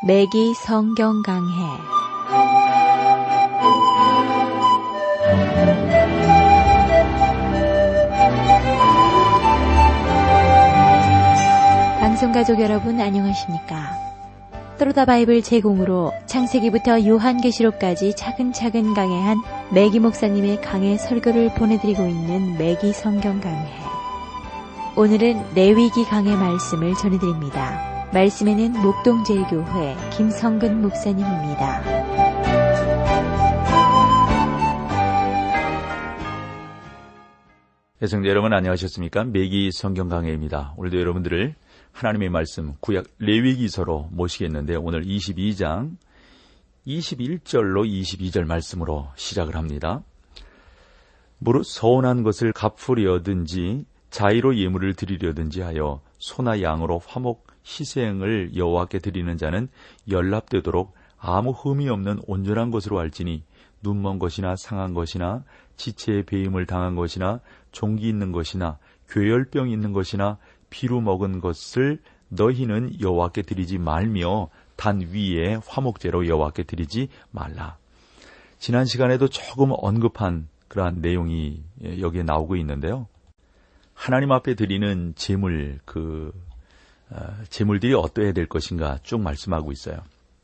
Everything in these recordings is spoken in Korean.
매기 성경 강해. 방송가족 여러분 안녕하십니까? 또르다 바이블 제공으로 창세기부터 요한계시록까지 차근차근 강해한 매기 목사님의 강해 설교를 보내드리고 있는 매기 성경 강해. 오늘은 레위기 강해 말씀을 전해드립니다. 말씀에는 목동제일교회 김성근 목사님입니다. 애청자 여러분 안녕하셨습니까? 매기 성경 강해입니다. 오늘도 여러분들을 하나님의 말씀 구약 레위기서로 모시겠는데 오늘 22장 21절로 22절 말씀으로 시작을 합니다. 무릇 서운한 것을 갚으려든지 자의로 예물을 드리려든지 하여 소나 양으로 화목 희생을 여호와께 드리는 자는 연락되도록 아무 흠이 없는 온전한 것으로 알지니 눈먼 것이나 상한 것이나 지체에 배임을 당한 것이나 종기 있는 것이나 괴혈병 있는 것이나 피로 먹은 것을 너희는 여호와께 드리지 말며 단 위에 화목제로 여호와께 드리지 말라. 지난 시간에도 조금 언급한 그러한 내용이 여기에 나오고 있는데요. 하나님 앞에 드리는 제물, 제물들이 어떠해야 될 것인가 쭉 말씀하고 있어요.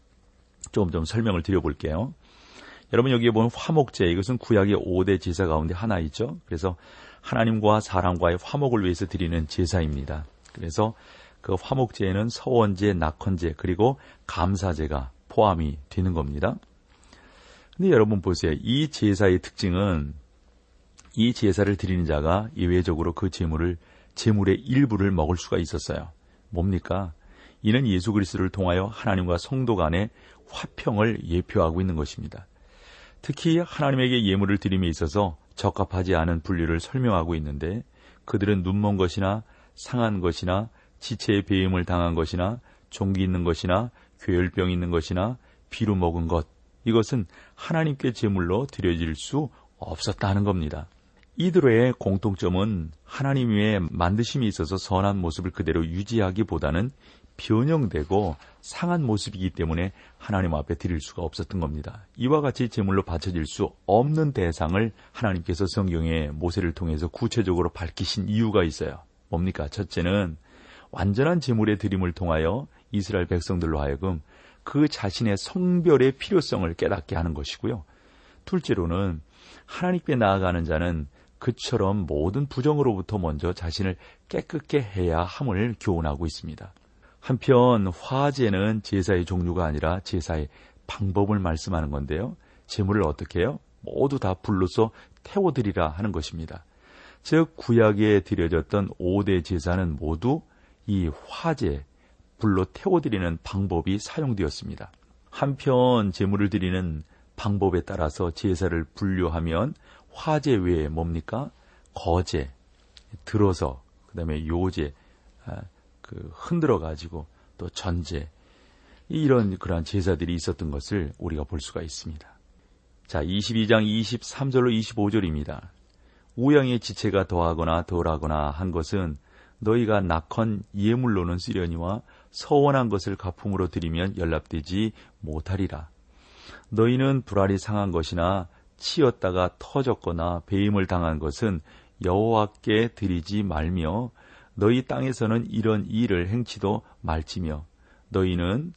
좀 설명을 드려볼게요. 여러분 여기에 보면 화목제, 이것은 구약의 5대 제사 가운데 하나이죠. 그래서 하나님과 사람과의 화목을 위해서 드리는 제사입니다. 그래서 그 화목제에는 서원제, 낙헌제, 그리고 감사제가 포함이 되는 겁니다. 근데 여러분 보세요. 이 제사의 특징은 이 제사를 드리는 자가 예외적으로 그 제물의 일부를 먹을 수가 있었어요. 뭡니까? 이는 예수 그리스도를 통하여 하나님과 성도 간의 화평을 예표하고 있는 것입니다. 특히 하나님에게 예물을 드림에 있어서 적합하지 않은 분류를 설명하고 있는데 그들은 눈먼 것이나 상한 것이나 지체에 배임을 당한 것이나 종기 있는 것이나 괴혈병 있는 것이나 피로 먹은 것, 이것은 하나님께 제물로 드려질 수 없었다는 겁니다. 이들의 공통점은 하나님 위에 만드심이 있어서 선한 모습을 그대로 유지하기보다는 변형되고 상한 모습이기 때문에 하나님 앞에 드릴 수가 없었던 겁니다. 이와 같이 제물로 바쳐질 수 없는 대상을 하나님께서 성경에 모세를 통해서 구체적으로 밝히신 이유가 있어요. 뭡니까? 첫째는 완전한 제물의 드림을 통하여 이스라엘 백성들로 하여금 그 자신의 성별의 필요성을 깨닫게 하는 것이고요. 둘째로는 하나님께 나아가는 자는 그처럼 모든 부정으로부터 먼저 자신을 깨끗게 해야 함을 교훈하고 있습니다. 한편 화제는 제사의 종류가 아니라 제사의 방법을 말씀하는 건데요. 제물을 어떻게 해요? 모두 다 불로서 태워드리라 하는 것입니다. 즉 구약에 드려졌던 5대 제사는 모두 이 화제, 불로 태워드리는 방법이 사용되었습니다. 한편 제물을 드리는 방법에 따라서 제사를 분류하면 화제 외에 뭡니까? 거제, 들어서, 그 다음에 요제, 흔들어 가지고 또 전제, 이런 그러한 제사들이 있었던 것을 우리가 볼 수가 있습니다. 자, 22장 23절로 25절입니다. 우양의 지체가 더하거나 덜하거나 한 것은 너희가 낙헌 예물로는 쓰려니와 서원한 것을 가품으로 드리면 연락되지 못하리라. 너희는 불알이 상한 것이나 치었다가 터졌거나 배임을 당한 것은 여호와께 드리지 말며 너희 땅에서는 이런 일을 행치도 말지며 너희는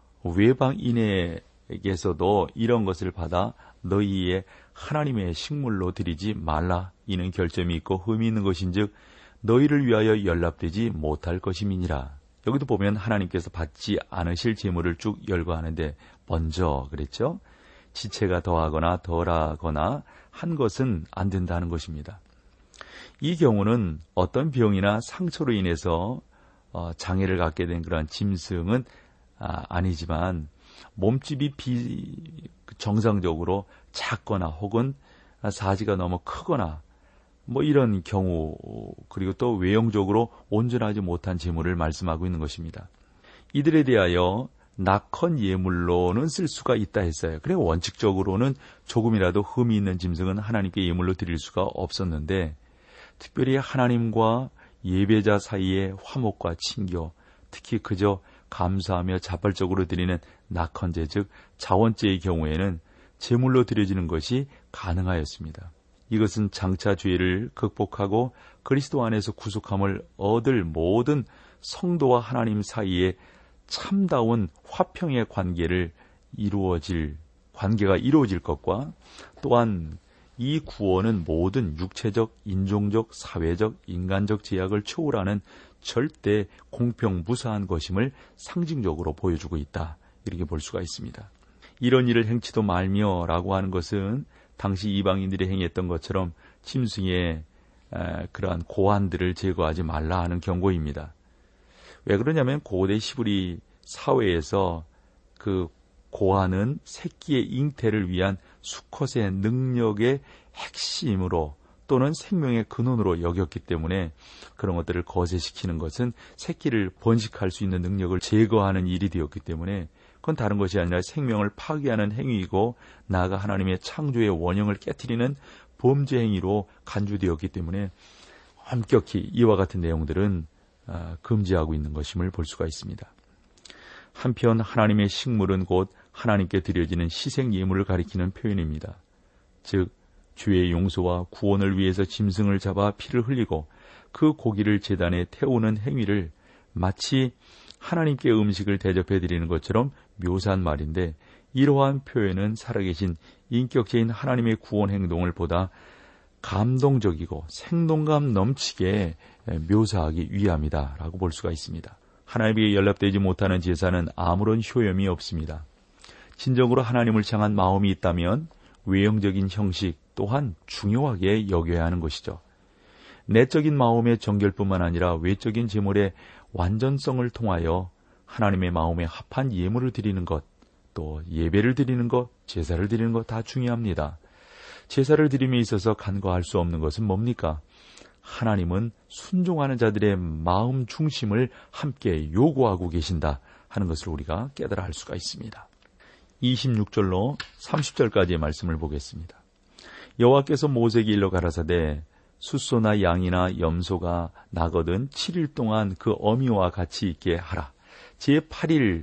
외방인에게서도 이런 것을 받아 너희의 하나님의 식물로 드리지 말라. 이는 결점이 있고 흠이 있는 것인즉 너희를 위하여 연락되지 못할 것임이니라. 여기도 보면 하나님께서 받지 않으실 제물을 쭉 열거하는데 먼저 그랬죠. 지체가 더하거나 덜하거나 한 것은 안 된다는 것입니다. 이 경우는 어떤 병이나 상처로 인해서 장애를 갖게 된 그런 짐승은 아니지만 몸집이 정상적으로 작거나 혹은 사지가 너무 크거나 뭐 이런 경우, 그리고 또 외형적으로 온전하지 못한 제물을 말씀하고 있는 것입니다. 이들에 대하여 낙헌 예물로는 쓸 수가 있다 했어요. 그래 원칙적으로는 조금이라도 흠이 있는 짐승은 하나님께 예물로 드릴 수가 없었는데 특별히 하나님과 예배자 사이의 화목과 친교, 특히 그저 감사하며 자발적으로 드리는 낙헌제, 즉 자원제의 경우에는 제물로 드려지는 것이 가능하였습니다. 이것은 장차 죄를 극복하고 그리스도 안에서 구속함을 얻을 모든 성도와 하나님 사이에 참다운 화평의 관계가 이루어질 것과, 또한 이 구원은 모든 육체적, 인종적, 사회적, 인간적 제약을 초월하는 절대 공평 무사한 것임을 상징적으로 보여주고 있다, 이렇게 볼 수가 있습니다. 이런 일을 행치도 말며라고 하는 것은 당시 이방인들이 행했던 것처럼 짐승의 그러한 고환들을 제거하지 말라 하는 경고입니다. 왜 그러냐면 고대 시브리 사회에서 그 고환은 새끼의 잉태를 위한 수컷의 능력의 핵심으로 또는 생명의 근원으로 여겼기 때문에 그런 것들을 거세시키는 것은 새끼를 번식할 수 있는 능력을 제거하는 일이 되었기 때문에 그건 다른 것이 아니라 생명을 파괴하는 행위이고, 나아가 하나님의 창조의 원형을 깨트리는 범죄 행위로 간주되었기 때문에 엄격히 이와 같은 내용들은 금지하고 있는 것임을 볼 수가 있습니다. 한편 하나님의 식물은 곧 하나님께 드려지는 희생 예물을 가리키는 표현입니다. 즉 죄의 용서와 구원을 위해서 짐승을 잡아 피를 흘리고 그 고기를 제단에 태우는 행위를 마치 하나님께 음식을 대접해 드리는 것처럼 묘사한 말인데, 이러한 표현은 살아계신 인격체인 하나님의 구원 행동을 보다 감동적이고 생동감 넘치게 묘사하기 위함이다 라고 볼 수가 있습니다. 하나님께 연락되지 못하는 제사는 아무런 효험이 없습니다. 진정으로 하나님을 향한 마음이 있다면 외형적인 형식 또한 중요하게 여겨야 하는 것이죠. 내적인 마음의 정결뿐만 아니라 외적인 제물의 완전성을 통하여 하나님의 마음에 합한 예물을 드리는 것, 또 예배를 드리는 것, 제사를 드리는 것 다 중요합니다. 제사를 드림에 있어서 간과할 수 없는 것은 뭡니까? 하나님은 순종하는 자들의 마음 중심을 함께 요구하고 계신다 하는 것을 우리가 깨달아 알 수가 있습니다. 26절로 30절까지의 말씀을 보겠습니다. 여호와께서 모세에게 일러 가라사대 숫소나 양이나 염소가 나거든 7일 동안 그 어미와 같이 있게 하라. 제8일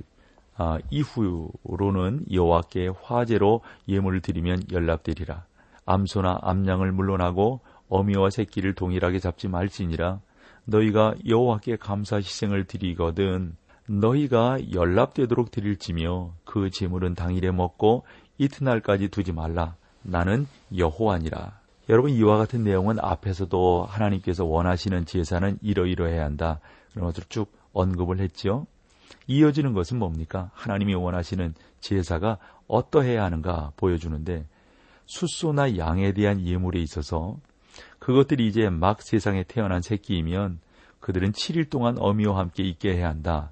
이후로는 여호와께 화제로 예물을 드리면 연락되리라. 암소나 암양을 물론하고 어미와 새끼를 동일하게 잡지 말지니라. 너희가 여호와께 감사 희생을 드리거든 너희가 연락되도록 드릴지며 그 제물은 당일에 먹고 이튿날까지 두지 말라. 나는 여호와니라. 여러분, 이와 같은 내용은 앞에서도 하나님께서 원하시는 제사는 이러이러해야 한다, 그런 것을 쭉 언급을 했죠. 이어지는 것은 뭡니까? 하나님이 원하시는 제사가 어떠해야 하는가 보여주는데, 숫소나 양에 대한 예물에 있어서 그것들이 이제 막 세상에 태어난 새끼이면 그들은 7일 동안 어미와 함께 있게 해야 한다.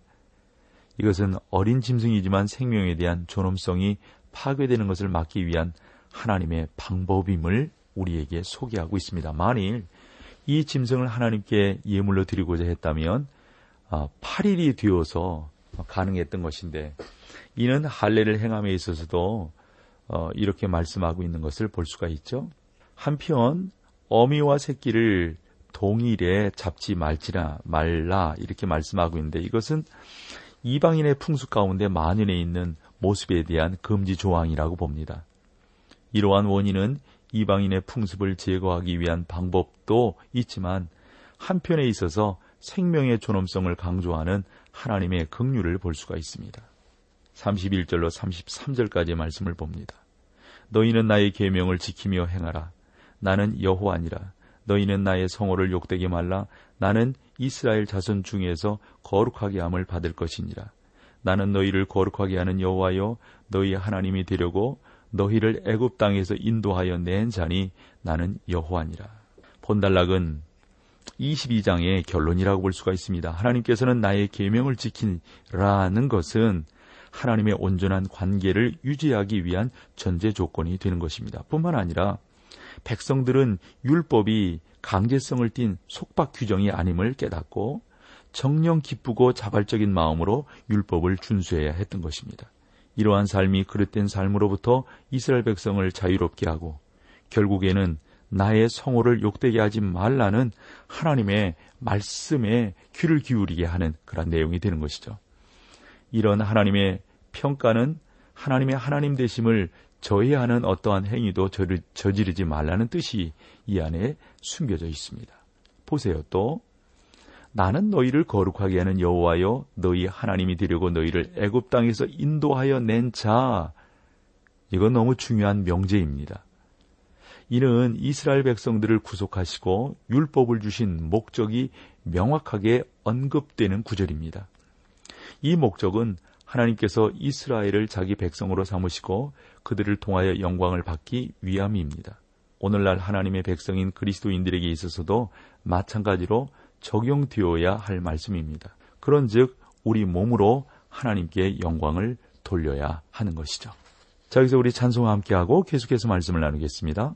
이것은 어린 짐승이지만 생명에 대한 존엄성이 파괴되는 것을 막기 위한 하나님의 방법임을 우리에게 소개하고 있습니다. 만일 이 짐승을 하나님께 예물로 드리고자 했다면 8일이 되어서 가능했던 것인데, 이는 할례를 행함에 있어서도 이렇게 말씀하고 있는 것을 볼 수가 있죠. 한편 어미와 새끼를 동일에 잡지 말라 이렇게 말씀하고 있는데, 이것은 이방인의 풍습 가운데 만연해 있는 모습에 대한 금지 조항이라고 봅니다. 이러한 원인은 이방인의 풍습을 제거하기 위한 방법도 있지만 한편에 있어서 생명의 존엄성을 강조하는 하나님의 긍휼을 볼 수가 있습니다. 31절로 33절까지의 말씀을 봅니다. 너희는 나의 계명을 지키며 행하라. 나는 여호와니라. 너희는 나의 성호를 욕되게 말라. 나는 이스라엘 자손 중에서 거룩하게 함을 받을 것이니라. 나는 너희를 거룩하게 하는 여호와여 너희의 하나님이 되려고 너희를 애굽 땅에서 인도하여 낸 자니 나는 여호와니라. 본달락은 22장의 결론이라고 볼 수가 있습니다. 하나님께서는 나의 계명을 지키라는 것은 하나님의 온전한 관계를 유지하기 위한 전제 조건이 되는 것입니다. 뿐만 아니라 백성들은 율법이 강제성을 띤 속박 규정이 아님을 깨닫고 정령 기쁘고 자발적인 마음으로 율법을 준수해야 했던 것입니다. 이러한 삶이 그릇된 삶으로부터 이스라엘 백성을 자유롭게 하고 결국에는 나의 성호를 욕되게 하지 말라는 하나님의 말씀에 귀를 기울이게 하는 그런 내용이 되는 것이죠. 이런 하나님의 평가는 하나님의 하나님 되심을 저해하는 어떠한 행위도 저지르지 말라는 뜻이 이 안에 숨겨져 있습니다. 보세요. 또 나는 너희를 거룩하게 하는 여호와여 너희 하나님이 되려고 너희를 애굽 땅에서 인도하여 낸 자. 이건 너무 중요한 명제입니다. 이는 이스라엘 백성들을 구속하시고 율법을 주신 목적이 명확하게 언급되는 구절입니다. 이 목적은 하나님께서 이스라엘을 자기 백성으로 삼으시고 그들을 통하여 영광을 받기 위함입니다. 오늘날 하나님의 백성인 그리스도인들에게 있어서도 마찬가지로 적용되어야 할 말씀입니다. 그런즉 우리 몸으로 하나님께 영광을 돌려야 하는 것이죠. 자, 여기서 우리 찬송과 함께하고 계속해서 말씀을 나누겠습니다.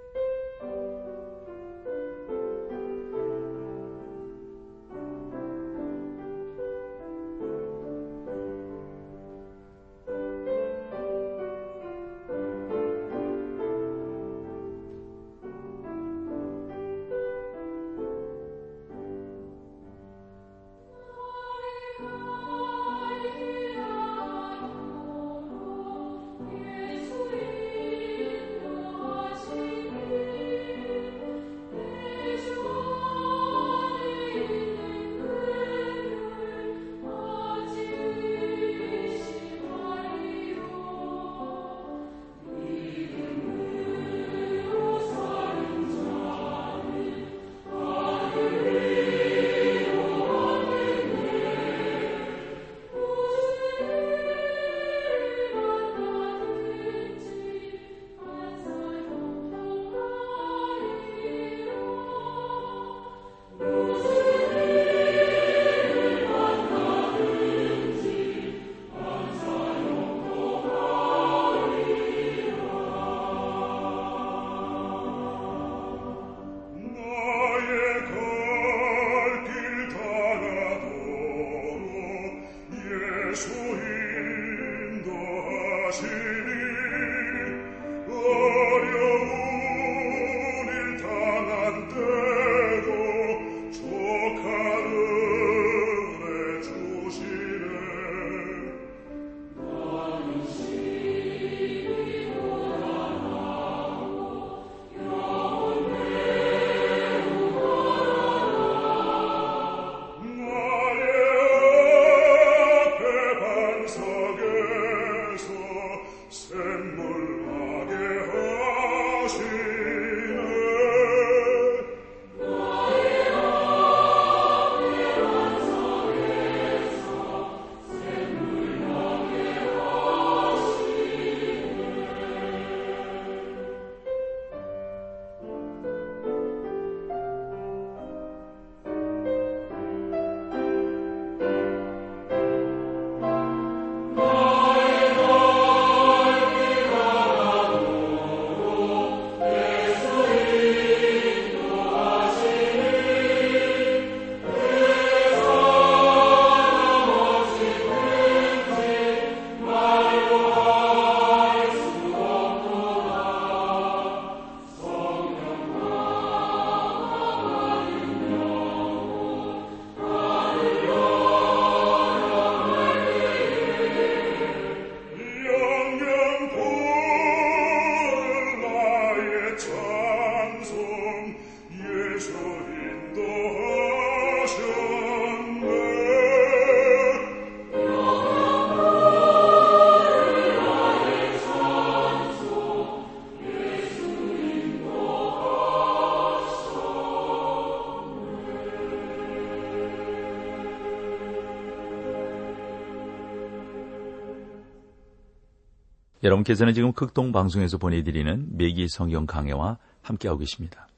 여러분께서는 지금 극동방송에서 보내드리는 매기 성경 강해와 함께하고 계십니다.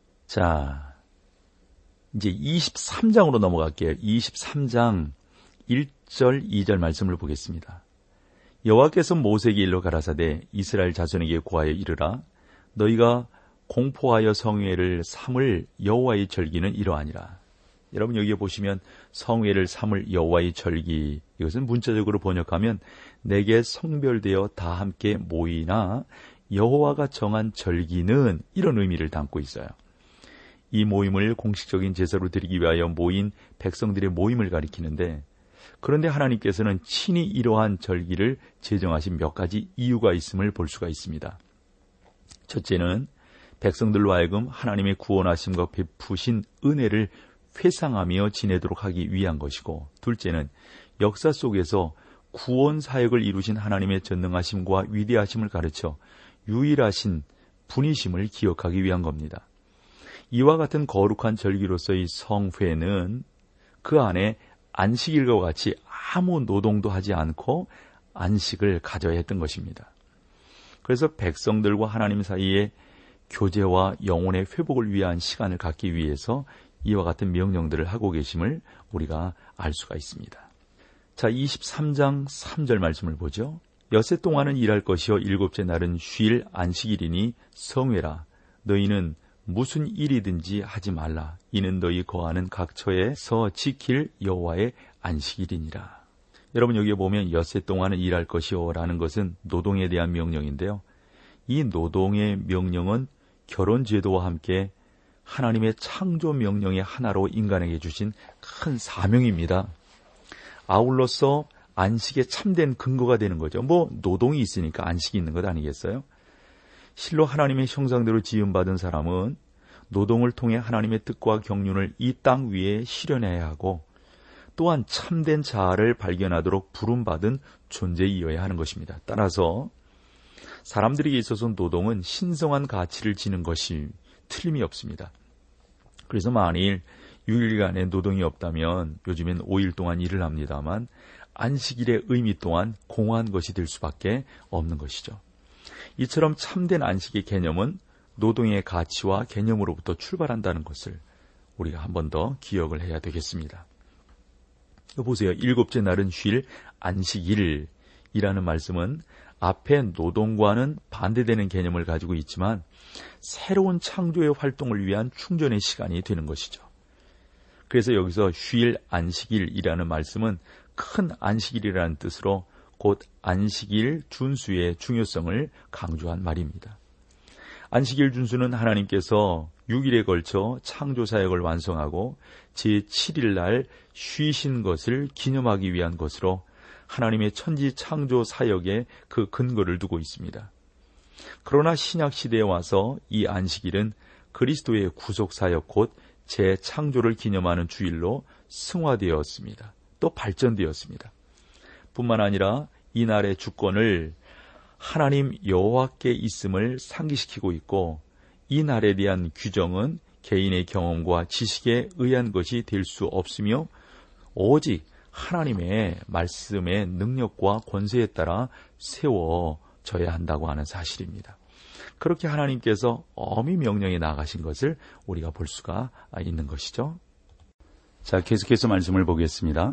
자, 이제 23장으로 넘어갈게요. 23장 1절, 2절 말씀을 보겠습니다. 여호와께서 모세에게 일러 가라사대 이스라엘 자손에게 고하여 이르라. 너희가 공포하여 성회를 삼을 여호와의 절기는 이러하니라. 여러분 여기에 보시면 성회를 삼을 여호와의 절기, 이것은 문자적으로 번역하면 내게 성별되어 다 함께 모이나 여호와가 정한 절기는 이런 의미를 담고 있어요. 이 모임을 공식적인 제사로 드리기 위하여 모인 백성들의 모임을 가리키는데 그런데 하나님께서는 친히 이러한 절기를 제정하신 몇 가지 이유가 있음을 볼 수가 있습니다. 첫째는 백성들로 하여금 하나님의 구원하심과 베푸신 은혜를 회상하며 지내도록 하기 위한 것이고, 둘째는 역사 속에서 구원 사역을 이루신 하나님의 전능하심과 위대하심을 가르쳐 유일하신 분이심을 기억하기 위한 겁니다. 이와 같은 거룩한 절기로서의 성회는 그 안에 안식일과 같이 아무 노동도 하지 않고 안식을 가져야 했던 것입니다. 그래서 백성들과 하나님 사이에 교제와 영혼의 회복을 위한 시간을 갖기 위해서 이와 같은 명령들을 하고 계심을 우리가 알 수가 있습니다. 자, 23장 3절 말씀을 보죠. 엿새 동안은 일할 것이요 일곱째 날은 쉴 안식일이니 성회라. 너희는 무슨 일이든지 하지 말라. 이는 너희 거하는 각 처에서 지킬 여호와의 안식일이니라. 여러분, 여기에 보면 엿새 동안은 일할 것이요 라는 것은 노동에 대한 명령인데요. 이 노동의 명령은 결혼제도와 함께 하나님의 창조 명령의 하나로 인간에게 주신 큰 사명입니다. 아울러서 안식의 참된 근거가 되는 거죠. 노동이 있으니까 안식이 있는 것 아니겠어요? 실로 하나님의 형상대로 지음받은 사람은 노동을 통해 하나님의 뜻과 경륜을 이 땅 위에 실현해야 하고, 또한 참된 자아를 발견하도록 부름받은 존재이어야 하는 것입니다. 따라서 사람들에게 있어서 노동은 신성한 가치를 지닌 것이 틀림이 없습니다. 그래서 만일 6일간의 노동이 없다면 요즘엔 5일 동안 일을 합니다만 안식일의 의미 또한 공허한 것이 될 수밖에 없는 것이죠. 이처럼 참된 안식의 개념은 노동의 가치와 개념으로부터 출발한다는 것을 우리가 한 번 더 기억을 해야 되겠습니다. 보세요. 일곱째 날은 쉴 안식일이라는 말씀은 앞에 노동과는 반대되는 개념을 가지고 있지만 새로운 창조의 활동을 위한 충전의 시간이 되는 것이죠. 그래서 여기서 쉴 안식일이라는 말씀은 큰 안식일이라는 뜻으로 곧 안식일 준수의 중요성을 강조한 말입니다. 안식일 준수는 하나님께서 6일에 걸쳐 창조사역을 완성하고 제7일 날 쉬신 것을 기념하기 위한 것으로 하나님의 천지 창조 사역에 그 근거를 두고 있습니다. 그러나 신약 시대에 와서 이 안식일은 그리스도의 구속 사역 곧 재창조를 기념하는 주일로 승화되었습니다. 또 발전되었습니다. 뿐만 아니라 이날의 주권을 하나님 여호와께 있음을 상기시키고 있고, 이 날에 대한 규정은 개인의 경험과 지식에 의한 것이 될 수 없으며 오직 하나님의 말씀의 능력과 권세에 따라 세워져야 한다고 하는 사실입니다. 그렇게 하나님께서 엄히 명령해 나가신 것을 우리가 볼 수가 있는 것이죠. 자, 계속해서 말씀을 보겠습니다.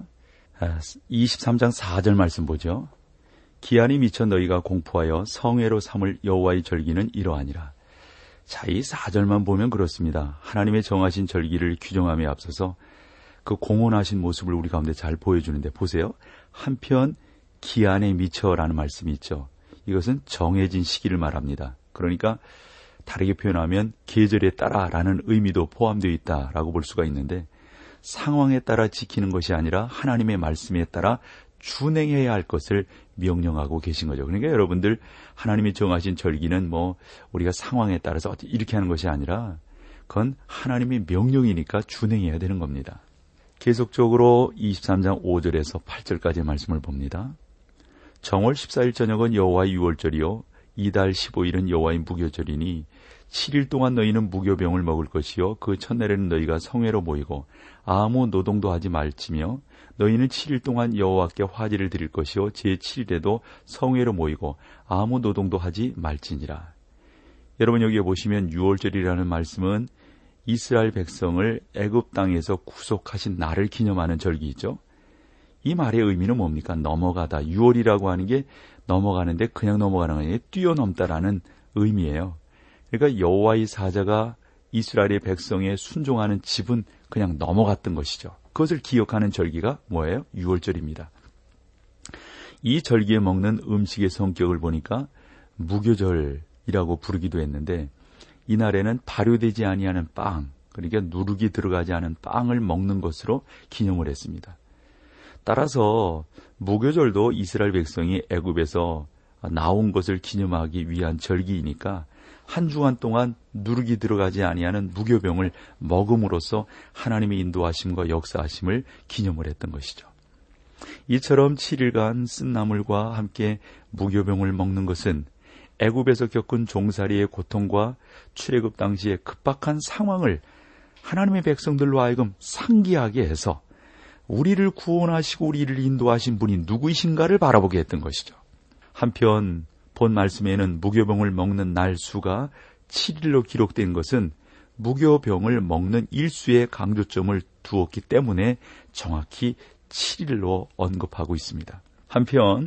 23장 4절 말씀 보죠. 기한이 미쳐 너희가 공포하여 성회로 삼을 여호와의 절기는 이러하니라. 자, 이 4절만 보면 그렇습니다. 하나님의 정하신 절기를 규정함에 앞서서 그 공헌하신 모습을 우리 가운데 잘 보여주는데, 보세요. 한편 기한에 미쳐라는 말씀이 있죠. 이것은 정해진 시기를 말합니다. 그러니까 다르게 표현하면 계절에 따라라는 의미도 포함되어 있다라고 볼 수가 있는데, 상황에 따라 지키는 것이 아니라 하나님의 말씀에 따라 준행해야 할 것을 명령하고 계신 거죠. 그러니까 여러분들, 하나님이 정하신 절기는 우리가 상황에 따라서 이렇게 하는 것이 아니라 그건 하나님의 명령이니까 준행해야 되는 겁니다. 계속적으로 23장 5절에서 8절까지의 말씀을 봅니다. 정월 14일 저녁은 여호와의 유월절이요 이달 15일은 여호와의 무교절이니 7일 동안 너희는 무교병을 먹을 것이요 그 첫날에는 너희가 성회로 모이고 아무 노동도 하지 말지며 너희는 7일 동안 여호와께 화제를 드릴 것이요 제7일에도 성회로 모이고 아무 노동도 하지 말지니라. 여러분, 여기에 보시면 유월절이라는 말씀은 이스라엘 백성을 애굽 땅에서 구속하신 날을 기념하는 절기이죠. 이 말의 의미는 뭡니까? 넘어가다. 유월이라고 하는 게 넘어가는데 그냥 넘어가는 게 아니라 뛰어넘다라는 의미예요. 그러니까 여호와의 사자가 이스라엘의 백성에 순종하는 집은 그냥 넘어갔던 것이죠. 그것을 기억하는 절기가 뭐예요? 유월절입니다. 이 절기에 먹는 음식의 성격을 보니까 무교절이라고 부르기도 했는데, 이날에는 발효되지 아니하는 빵, 그러니까 누룩이 들어가지 않은 빵을 먹는 것으로 기념을 했습니다. 따라서 무교절도 이스라엘 백성이 애굽에서 나온 것을 기념하기 위한 절기이니까 한 주간 동안 누룩이 들어가지 아니하는 무교병을 먹음으로써 하나님의 인도하심과 역사하심을 기념을 했던 것이죠. 이처럼 7일간 쓴 나물과 함께 무교병을 먹는 것은 애굽에서 겪은 종살이의 고통과 출애굽 당시의 급박한 상황을 하나님의 백성들로 하여금 상기하게 해서 우리를 구원하시고 우리를 인도하신 분이 누구이신가를 바라보게 했던 것이죠. 한편 본 말씀에는 무교병을 먹는 날 수가 7일로 기록된 것은 무교병을 먹는 일수의 강조점을 두었기 때문에 정확히 7일로 언급하고 있습니다. 한편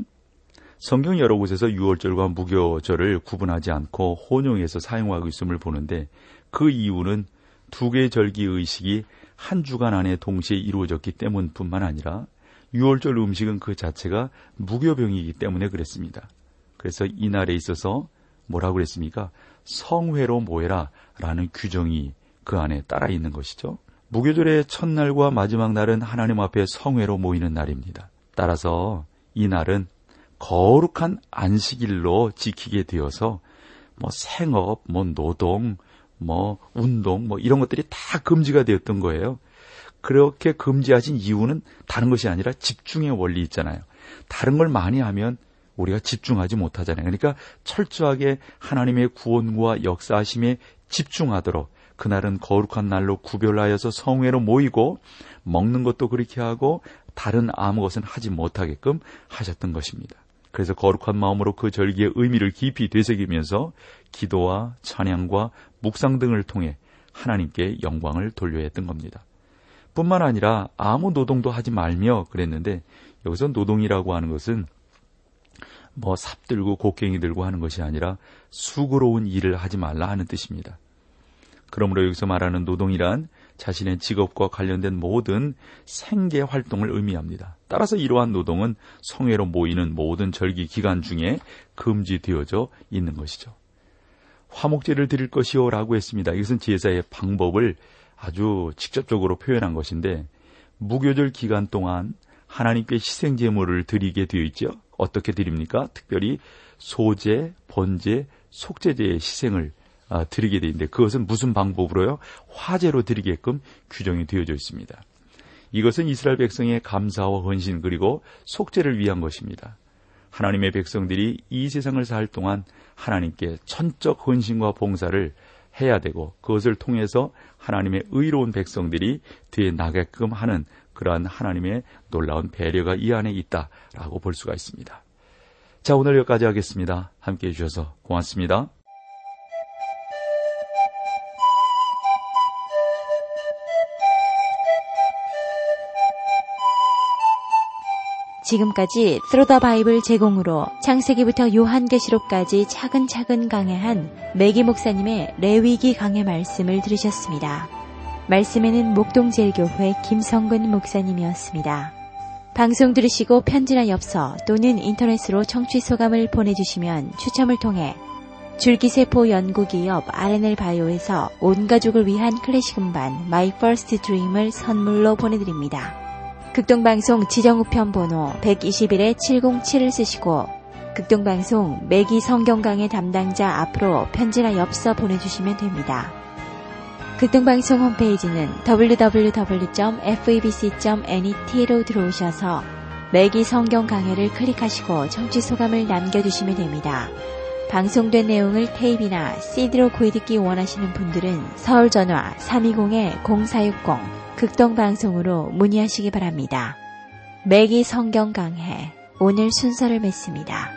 성경 여러 곳에서 유월절과 무교절을 구분하지 않고 혼용해서 사용하고 있음을 보는데 그 이유는 두 개의 절기 의식이 한 주간 안에 동시에 이루어졌기 때문뿐만 아니라 유월절 음식은 그 자체가 무교병이기 때문에 그랬습니다. 그래서 이날에 있어서 뭐라고 그랬습니까? 성회로 모여라 라는 규정이 그 안에 따라 있는 것이죠. 무교절의 첫날과 마지막 날은 하나님 앞에 성회로 모이는 날입니다. 따라서 이 날은 거룩한 안식일로 지키게 되어서 생업, 노동, 운동, 이런 것들이 다 금지가 되었던 거예요. 그렇게 금지하신 이유는 다른 것이 아니라 집중의 원리 있잖아요. 다른 걸 많이 하면 우리가 집중하지 못하잖아요. 그러니까 철저하게 하나님의 구원과 역사하심에 집중하도록 그날은 거룩한 날로 구별하여서 성회로 모이고 먹는 것도 그렇게 하고 다른 아무 것은 하지 못하게끔 하셨던 것입니다. 그래서 거룩한 마음으로 그 절기의 의미를 깊이 되새기면서 기도와 찬양과 묵상 등을 통해 하나님께 영광을 돌려야 했던 겁니다. 뿐만 아니라 아무 노동도 하지 말며 그랬는데 여기서 노동이라고 하는 것은 삽 들고 곡괭이 들고 하는 것이 아니라 수고로운 일을 하지 말라 하는 뜻입니다. 그러므로 여기서 말하는 노동이란 자신의 직업과 관련된 모든 생계 활동을 의미합니다. 따라서 이러한 노동은 성회로 모이는 모든 절기 기간 중에 금지되어져 있는 것이죠. 화목제를 드릴 것이요 라고 했습니다. 이것은 제사의 방법을 아주 직접적으로 표현한 것인데 무교절 기간 동안 하나님께 희생제물을 드리게 되어 있죠. 어떻게 드립니까? 특별히 소제, 번제, 속제제의 희생을 드리게 되어 있는데 그것은 무슨 방법으로요? 화제로 드리게끔 규정이 되어져 있습니다. 이것은 이스라엘 백성의 감사와 헌신 그리고 속죄를 위한 것입니다. 하나님의 백성들이 이 세상을 살 동안 하나님께 천적 헌신과 봉사를 해야 되고 그것을 통해서 하나님의 의로운 백성들이 되어 나게끔 하는 그러한 하나님의 놀라운 배려가 이 안에 있다라고 볼 수가 있습니다. 자, 오늘 여기까지 하겠습니다. 함께해 주셔서 고맙습니다. 지금까지 Through the Bible 제공으로 창세기부터 요한계시록까지 차근차근 강해한 매기 목사님의 레위기 강해 말씀을 들으셨습니다. 말씀에는 목동제일교회 김성근 목사님이었습니다. 방송 들으시고 편지나 엽서 또는 인터넷으로 청취 소감을 보내주시면 추첨을 통해 줄기세포 연구기업 R&L 바이오에서 온 가족을 위한 클래식 음반 My First Dream을 선물로 보내드립니다. 극동방송 지정우편 번호 121-707을 쓰시고 극동방송 매기 성경강의 담당자 앞으로 편지나 엽서 보내주시면 됩니다. 극동방송 홈페이지는 www.febc.net로 들어오셔서 매기 성경강해를 클릭하시고 청취소감을 남겨주시면 됩니다. 방송된 내용을 테이프나 CD로 구해듣기 원하시는 분들은 서울전화 320-0460 극동방송으로 문의하시기 바랍니다. 매기 성경 강해 오늘 순서를 맺습니다.